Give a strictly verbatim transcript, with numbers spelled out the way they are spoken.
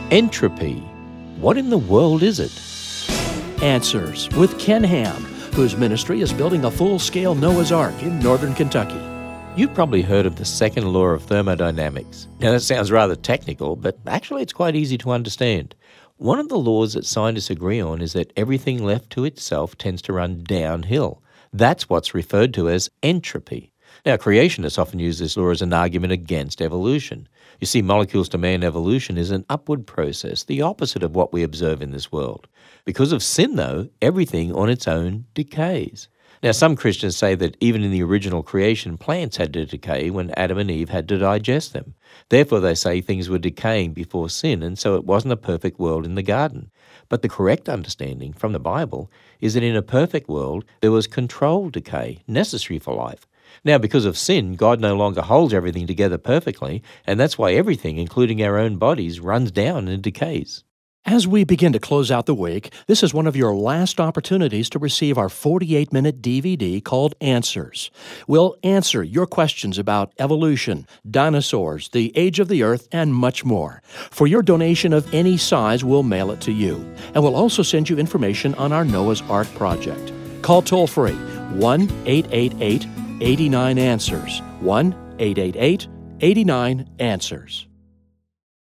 Entropy. What in the world is it? Answers with Ken Ham, whose ministry is building a full-scale Noah's Ark in northern Kentucky. You've probably heard of the second law of thermodynamics. Now, that sounds rather technical, but actually it's quite easy to understand. One of the laws that scientists agree on is that everything left to itself tends to run downhill. That's what's referred to as entropy. Now, creationists often use this law as an argument against evolution. You see, molecules to man evolution is an upward process, the opposite of what we observe in this world. Because of sin, though, everything on its own decays. Now, some Christians say that even in the original creation, plants had to decay when Adam and Eve had to digest them. Therefore, they say things were decaying before sin, and so it wasn't a perfect world in the garden. But the correct understanding from the Bible is that in a perfect world, there was controlled decay necessary for life. Now, because of sin, God no longer holds everything together perfectly, and that's why everything, including our own bodies, runs down and decays. As we begin to close out the week, this is one of your last opportunities to receive our forty-eight minute D V D called Answers. We'll answer your questions about evolution, dinosaurs, the age of the earth, and much more. For your donation of any size, we'll mail it to you. And we'll also send you information on our Noah's Ark project. Call toll-free one eight eight eight, eight nine, answers, one eight eight eight, eight nine, answers.